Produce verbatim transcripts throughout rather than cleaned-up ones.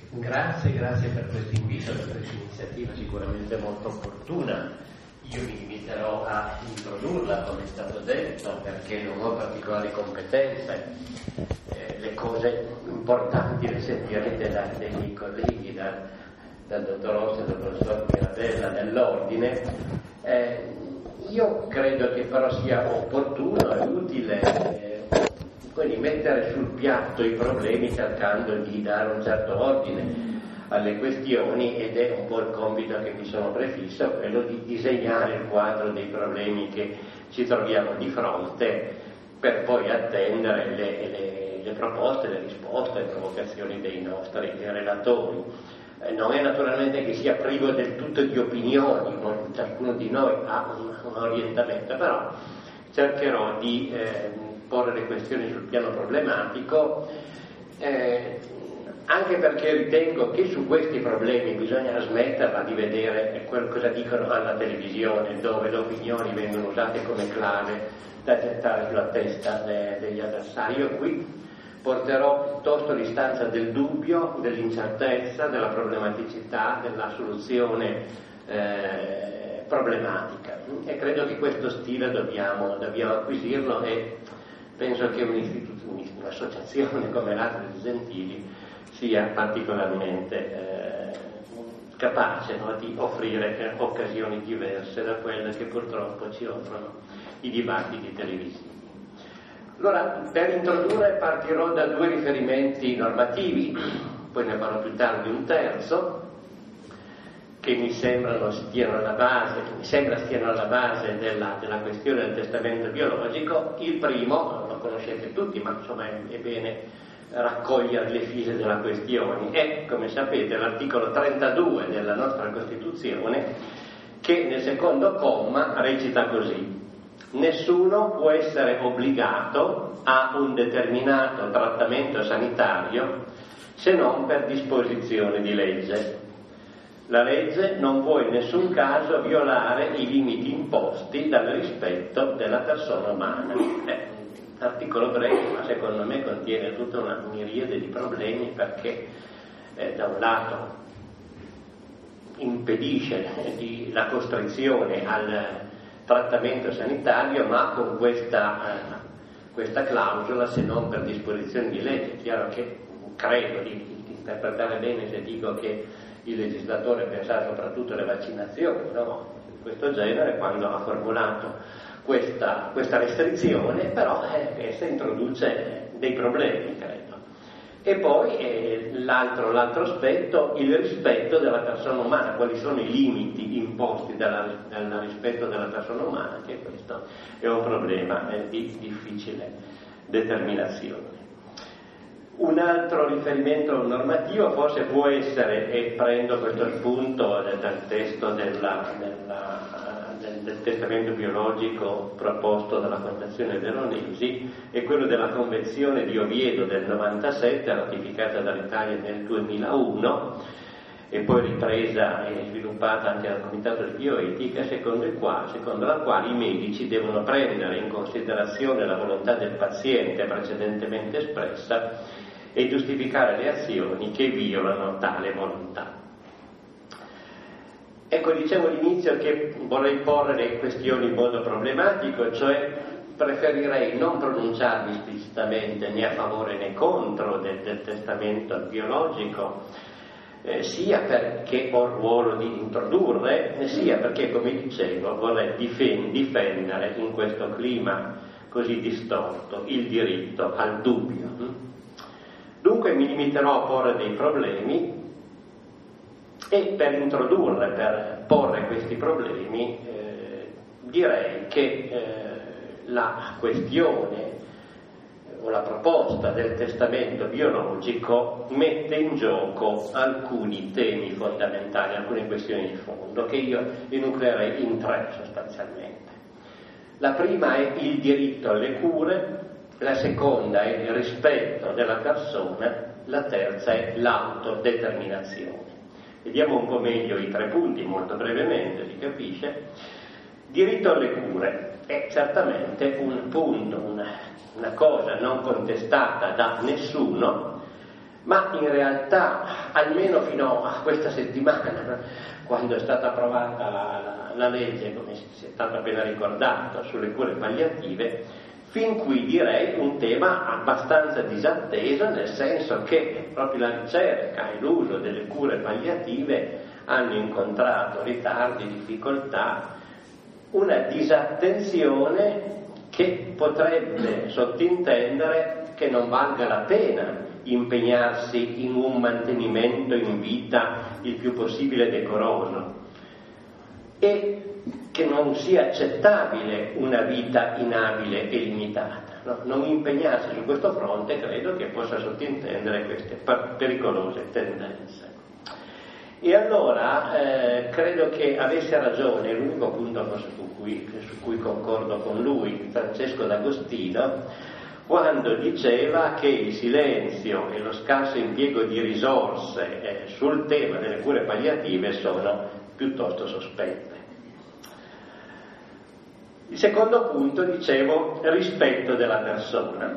Grazie, grazie per questo invito, per questa iniziativa sicuramente molto opportuna. Io mi limiterò a introdurla, come è stato detto, perché non ho particolari competenze. Eh, le cose importanti le sentirete da, dai miei colleghi, da, dal dottor Rossi e dal professor Mirabella dell'Ordine. Eh, io credo che però sia opportuno e utile eh, quindi mettere sul piatto i problemi cercando di dare un certo ordine alle questioni, ed è un po' il compito che mi sono prefisso, quello di disegnare il quadro dei problemi che ci troviamo di fronte, per poi attendere le, le, le proposte, le risposte, le provocazioni dei nostri relatori. Eh, non è naturalmente che sia privo del tutto di opinioni, ciascuno di noi ha un, un orientamento, però cercherò di eh, porre le questioni sul piano problematico, eh, anche perché ritengo che su questi problemi bisogna smetterla di vedere quello cosa dicono alla televisione, dove le opinioni vengono usate come clave da gettare sulla testa de, degli avversari. Io qui porterò piuttosto l'istanza del dubbio, dell'incertezza, della problematicità, della soluzione eh, problematica, e credo che questo stile dobbiamo, dobbiamo acquisirlo, e penso che un'associazione come l'Atrio di Gentili sia particolarmente eh, capace, no, di offrire eh, occasioni diverse da quelle che purtroppo ci offrono i dibattiti televisivi. Allora, per introdurre partirò da due riferimenti normativi, poi ne farò più tardi un terzo, che mi sembrano stiano alla base, mi sembra stiano alla base della, della questione del testamento biologico. Il primo, lo conoscete tutti, ma insomma è, è bene raccogliere le file della questione, è, come sapete, l'articolo trentadue della nostra Costituzione, che nel secondo comma recita così: nessuno può essere obbligato a un determinato trattamento sanitario se non per disposizione di legge. La legge non può in nessun caso violare i limiti imposti dal rispetto della persona umana. Eh, articolo breve, ma secondo me contiene tutta una miriade di problemi, perché eh, da un lato impedisce eh, di, la costrizione al trattamento sanitario, ma con questa, eh, questa clausola, se non per disposizione di legge. È chiaro che credo di, di interpretare bene se dico che il legislatore pensa soprattutto alle vaccinazioni, no? Di questo genere, quando ha formulato questa, questa restrizione, però eh, essa introduce dei problemi, credo. E poi eh, l'altro, l'altro aspetto, il rispetto della persona umana, quali sono i limiti imposti dal rispetto della persona umana, che questo è un problema eh, di difficile determinazione. Un altro riferimento normativo forse può essere, e prendo questo spunto dal testo della, della, del, del testamento biologico proposto dalla Fondazione Veronesi, è quello della Convenzione di Oviedo del novantasette, ratificata dall'Italia nel duemilauno e poi ripresa e sviluppata anche dal Comitato di Bioetica, secondo, il quale, secondo la quale i medici devono prendere in considerazione la volontà del paziente precedentemente espressa e giustificare le azioni che violano tale volontà. Ecco, dicevo all'inizio che vorrei porre le questioni in modo problematico, cioè preferirei non pronunciarmi esplicitamente né a favore né contro del, del testamento biologico, eh, sia perché ho il ruolo di introdurre, sia perché, come dicevo, vorrei difen- difendere in questo clima così distorto il diritto al dubbio. Dunque mi limiterò a porre dei problemi, e per introdurre, per porre questi problemi, eh, direi che eh, la questione o la proposta del testamento biologico mette in gioco alcuni temi fondamentali, alcune questioni di fondo, che io enucleerei in tre sostanzialmente. La prima è il diritto alle cure, la seconda è il rispetto della persona, la terza è l'autodeterminazione. Vediamo un po' meglio i tre punti, molto brevemente, si capisce. Diritto alle cure è certamente un punto, una, una cosa non contestata da nessuno, Ma in realtà, almeno fino a questa settimana, quando è stata approvata la, la, la legge, come si è stato appena ricordato, sulle cure palliative, fin qui direi un tema abbastanza disatteso, nel senso che proprio la ricerca e l'uso delle cure palliative hanno incontrato ritardi, difficoltà, una disattenzione che potrebbe sottintendere che non valga la pena impegnarsi in un mantenimento in vita il più possibile decoroso e che non sia accettabile una vita inabile e limitata. No? Non impegnarsi su questo fronte credo che possa sottintendere queste pericolose tendenze. E allora eh, credo che avesse ragione, l'unico punto forse su cui, su cui concordo con lui, Francesco D'Agostino, quando diceva che il silenzio e lo scarso impiego di risorse eh, sul tema delle cure palliative sono piuttosto sospette. Il secondo punto, dicevo, rispetto della persona.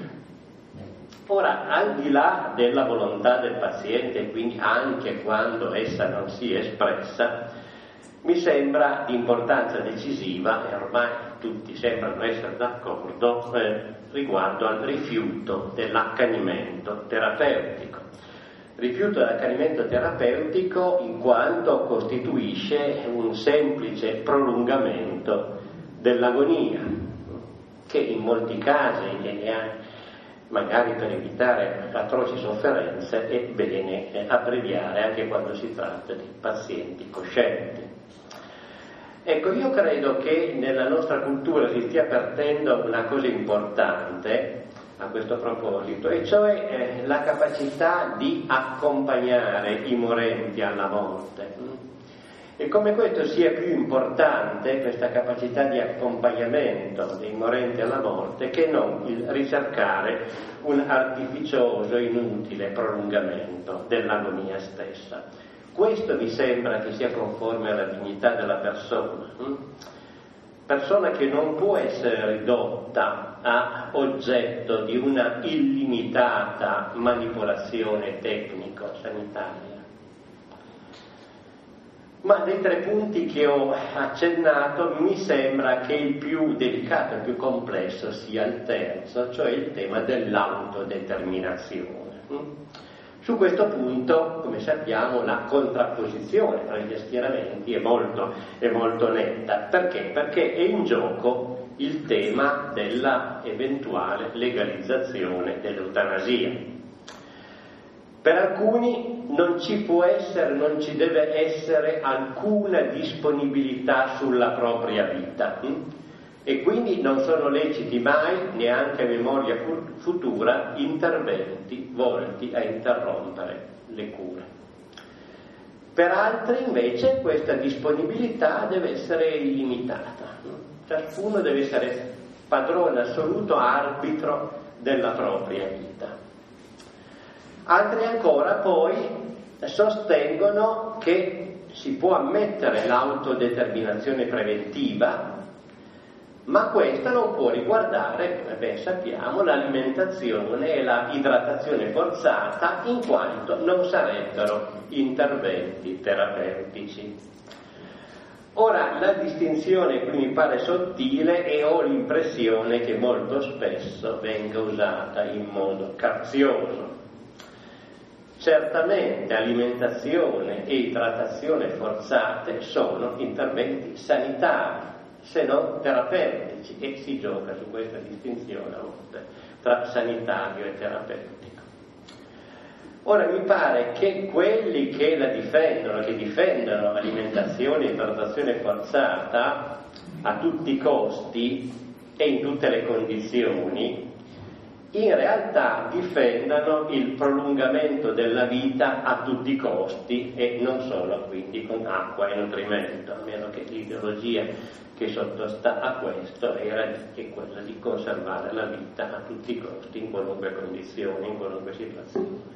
Ora, al di là della volontà del paziente, quindi anche quando essa non sia espressa, mi sembra di importanza decisiva, e ormai tutti sembrano essere d'accordo, eh, riguardo al rifiuto dell'accanimento terapeutico. Rifiuto dell'accanimento terapeutico in quanto costituisce un semplice prolungamento dell'agonia, che in molti casi, e magari per evitare atroci sofferenze, è bene abbreviare anche quando si tratta di pazienti coscienti. Ecco, io credo che nella nostra cultura si stia perdendo una cosa importante a questo proposito, e cioè eh, la capacità di accompagnare i morenti alla morte. E come questo sia più importante, questa capacità di accompagnamento dei morenti alla morte, che non il ricercare un artificioso, inutile prolungamento dell'agonia stessa. Questo mi sembra che sia conforme alla dignità della persona, persona che non può essere ridotta a oggetto di una illimitata manipolazione tecnico-sanitaria. Ma dei tre punti che ho accennato mi sembra che il più delicato, il più complesso sia il terzo, cioè il tema dell'autodeterminazione. Su questo punto, come sappiamo, la contrapposizione tra gli schieramenti è molto, è molto netta. Perché? Perché è in gioco il tema della eventuale legalizzazione dell'eutanasia. Per alcuni non ci può essere, non ci deve essere alcuna disponibilità sulla propria vita hm? e quindi non sono leciti mai, neanche a memoria futura, interventi volti a interrompere le cure. Per altri invece questa disponibilità deve essere illimitata. Hm? Ciascuno deve essere padrone assoluto, arbitro della propria vita. Altri ancora poi sostengono che si può ammettere l'autodeterminazione preventiva, ma questa non può riguardare, come ben sappiamo, l'alimentazione e la idratazione forzata, in quanto non sarebbero interventi terapeutici. Ora, la distinzione qui mi pare sottile e ho l'impressione che molto spesso venga usata in modo capzioso. Certamente alimentazione e idratazione forzate sono interventi sanitari, se non terapeutici, e si gioca su questa distinzione a volte tra sanitario e terapeutico. Ora mi pare che quelli che la difendono, che difendono alimentazione e idratazione forzata a tutti i costi e in tutte le condizioni, in realtà difendano il prolungamento della vita a tutti i costi e non solo quindi con acqua e nutrimento, a meno che l'ideologia che sottostà a questo era che quella di conservare la vita a tutti i costi, in qualunque condizione, in qualunque situazione.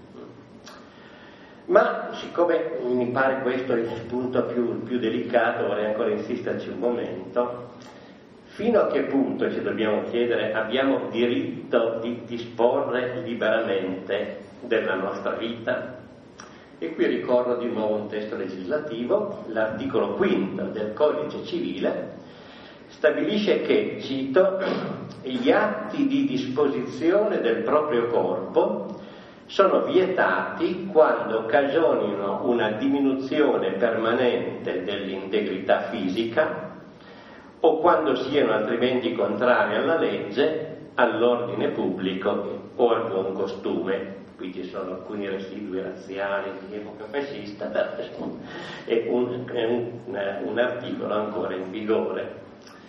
Ma siccome mi pare questo il punto più, più delicato, vorrei ancora insisterci un momento. Fino a che punto, ci dobbiamo chiedere, abbiamo diritto di disporre liberamente della nostra vita. E qui ricordo di nuovo un testo legislativo, l'articolo quinto del Codice Civile stabilisce che, cito, gli atti di disposizione del proprio corpo sono vietati quando cagionino una diminuzione permanente dell'integrità fisica o quando siano altrimenti contrari alla legge, all'ordine pubblico o al buon costume. Qui ci sono alcuni residui razziali di epoca fascista, è un, è un, un articolo ancora in vigore.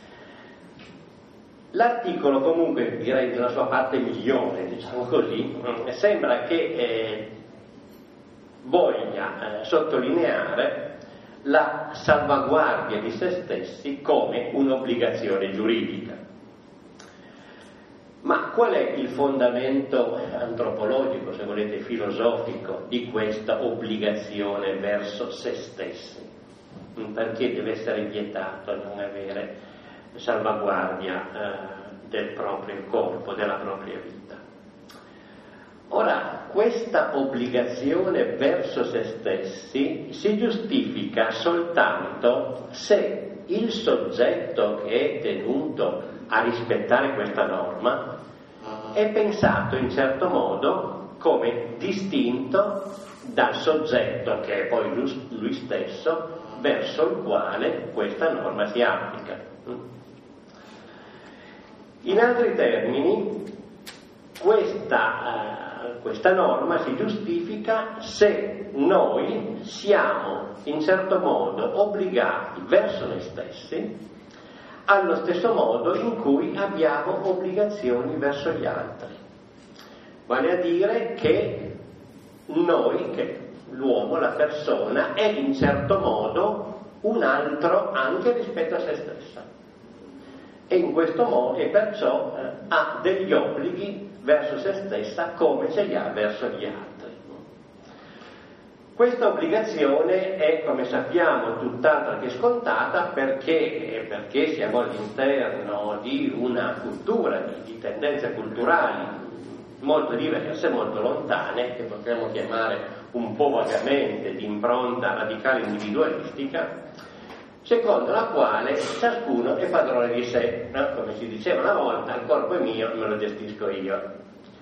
L'articolo comunque, direi nella sua parte migliore, diciamo così, sembra che eh, voglia eh, sottolineare la salvaguardia di se stessi come un'obbligazione giuridica. Ma qual è il fondamento antropologico, se volete filosofico, di questa obbligazione verso se stessi? Perché deve essere vietato non avere salvaguardia eh, del proprio corpo, della propria vita? Ora, questa obbligazione verso se stessi si giustifica soltanto se il soggetto che è tenuto a rispettare questa norma è pensato in certo modo come distinto dal soggetto, che è poi lui stesso, verso il quale questa norma si applica. In altri termini, questa, uh, questa norma si giustifica se noi siamo in certo modo obbligati verso noi stessi allo stesso modo in cui abbiamo obbligazioni verso gli altri. Vale a dire che noi, che l'uomo, la persona, è in certo modo un altro anche rispetto a se stessa. E in questo modo, e perciò eh, ha degli obblighi verso se stessa come ce li ha verso gli altri. Questa obbligazione è, come sappiamo, tutt'altro che scontata perché, perché siamo all'interno di una cultura, di, di tendenze culturali molto diverse, molto lontane, che potremmo chiamare un po' vagamente di impronta radicale individualistica, secondo la quale ciascuno è padrone di sé, no? Come si diceva una volta, il corpo è mio, me lo gestisco io.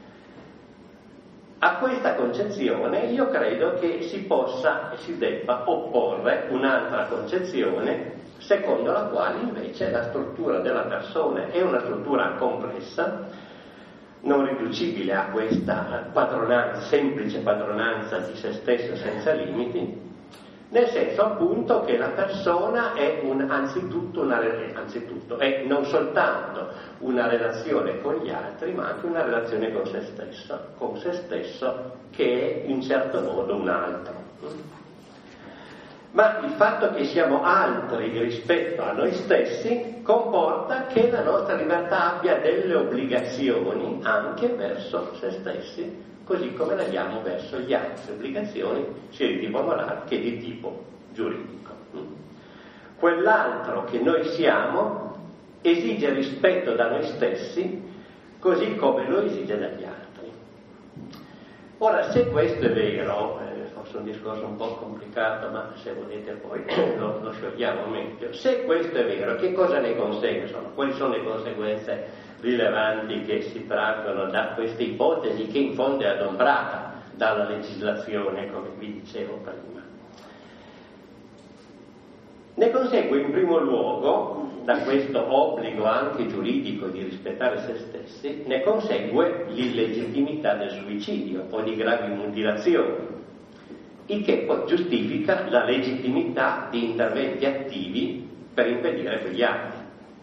A questa concezione io credo che si possa e si debba opporre un'altra concezione secondo la quale invece la struttura della persona è una struttura complessa, non riducibile a questa padronanza, semplice padronanza di se stesso senza limiti, nel senso appunto che la persona è un, anzitutto, una, anzitutto è non soltanto una relazione con gli altri, ma anche una relazione con se stesso, con se stesso che è in certo modo un altro. Ma il fatto che siamo altri rispetto a noi stessi comporta che la nostra libertà abbia delle obbligazioni anche verso se stessi, così come le abbiamo verso gli altri, obbligazioni sia di tipo morale che di tipo giuridico. Quell'altro che noi siamo esige rispetto da noi stessi, così come lo esige dagli altri. Ora, se questo è vero, eh, forse è un discorso un po' complicato, ma se volete poi lo, lo sciogliamo meglio, se questo è vero, che cosa ne consegue? Sono, quali sono le conseguenze rilevanti che si traggono da questa ipotesi che in fondo è adombrata dalla legislazione, come vi dicevo prima? Ne consegue in primo luogo, da questo obbligo anche giuridico di rispettare se stessi, ne consegue l'illegittimità del suicidio o di gravi mutilazioni, il che poi giustifica la legittimità di interventi attivi per impedire quegli atti.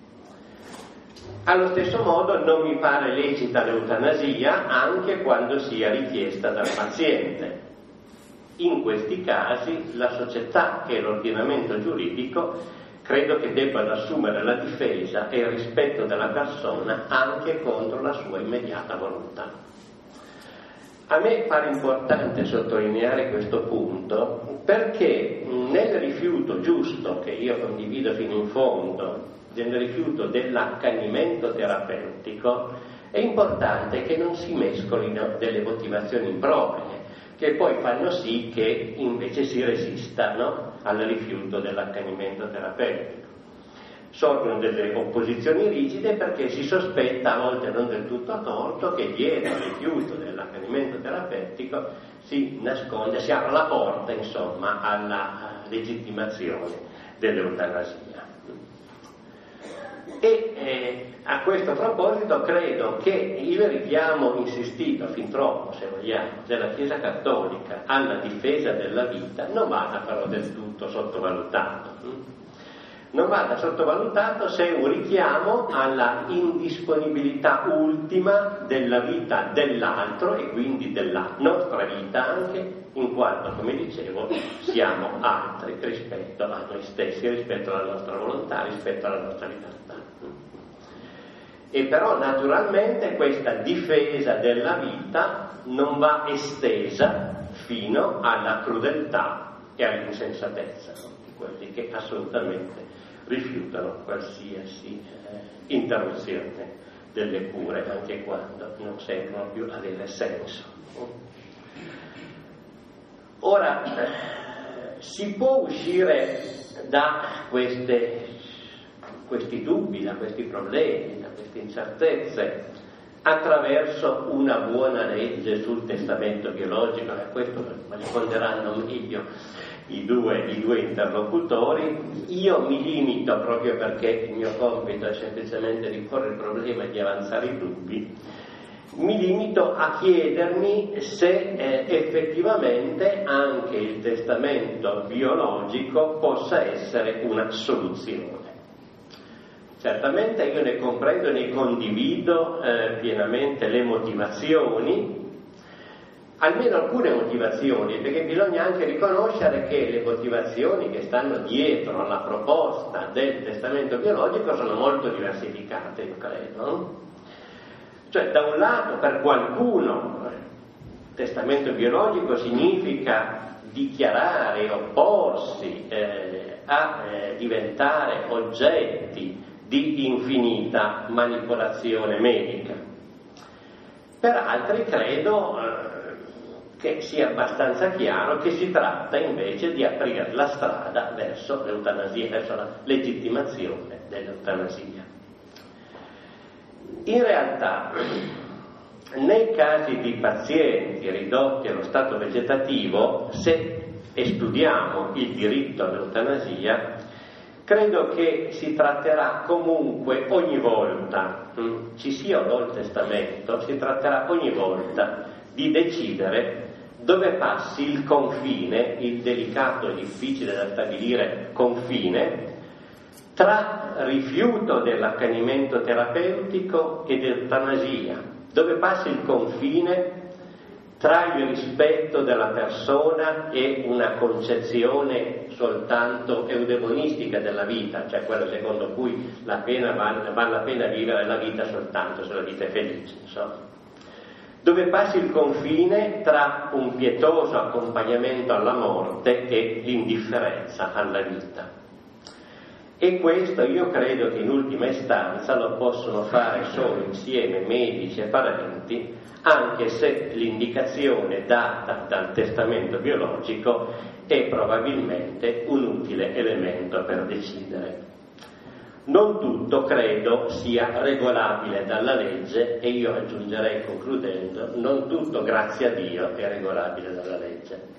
Allo stesso modo non mi pare lecita l'eutanasia anche quando sia richiesta dal paziente. In questi casi la società e l'ordinamento giuridico credo che debbano assumere la difesa e il rispetto della persona anche contro la sua immediata volontà. A me pare importante sottolineare questo punto perché nel rifiuto giusto, che io condivido fino in fondo, nel rifiuto dell'accanimento terapeutico, è importante che non si mescolino delle motivazioni improprie, che poi fanno sì che invece si resistano al rifiuto dell'accanimento terapeutico. Sorgono delle opposizioni rigide perché si sospetta, a volte non del tutto a torto, che dietro al rifiuto dell'accanimento terapeutico si nasconde, si apre la porta, insomma, alla legittimazione dell'eutanasia. E eh, a questo proposito credo che il richiamo insistito, fin troppo se vogliamo, della Chiesa Cattolica alla difesa della vita non vada però del tutto sottovalutato. Non vada sottovalutato se è un richiamo alla indisponibilità ultima della vita dell'altro e quindi della nostra vita anche, in quanto, come dicevo, siamo altri rispetto a noi stessi, rispetto alla nostra volontà, rispetto alla nostra libertà. E però naturalmente questa difesa della vita non va estesa fino alla crudeltà e all'insensatezza, no? Di quelli che assolutamente rifiutano qualsiasi eh, interruzione delle cure, anche quando non sembrano più avere senso. Ora, eh, si può uscire da queste, questi dubbi, da questi problemi, da queste incertezze, attraverso una buona legge sul testamento biologico, e a questo risponderanno meglio I due, i due interlocutori. Io mi limito, proprio perché il mio compito è semplicemente di porre il problema e di avanzare i dubbi, mi limito a chiedermi se eh, effettivamente anche il testamento biologico possa essere una soluzione. Certamente io ne comprendo e ne condivido eh, pienamente le motivazioni, almeno alcune motivazioni, perché bisogna anche riconoscere che le motivazioni che stanno dietro alla proposta del testamento biologico sono molto diversificate, io credo. Cioè, da un lato, per qualcuno il testamento biologico significa dichiarare, opporsi eh, a eh, diventare oggetti di infinita manipolazione medica. Per altri credo eh, che sia abbastanza chiaro che si tratta invece di aprire la strada verso l'eutanasia, verso la legittimazione dell'eutanasia. In realtà, nei casi di pazienti ridotti allo stato vegetativo, se escludiamo il diritto all'eutanasia, credo che si tratterà comunque ogni volta, hm, ci sia o no il testamento, si tratterà ogni volta di decidere dove passi il confine, il delicato e difficile da stabilire confine, tra rifiuto dell'accanimento terapeutico ed eutanasia, dove passi il confine tra il rispetto della persona e una concezione soltanto eudemonistica della vita, cioè quella secondo cui la pena vale, vale la pena vivere la vita soltanto se la vita è felice, insomma. Dove passi il confine tra un pietoso accompagnamento alla morte e l'indifferenza alla vita. E questo io credo che in ultima istanza lo possono fare solo insieme medici e parenti, anche se l'indicazione data dal testamento biologico è probabilmente un utile elemento per decidere. Non tutto, credo, sia regolabile dalla legge, e io aggiungerei, concludendo, non tutto, grazie a Dio, è regolabile dalla legge.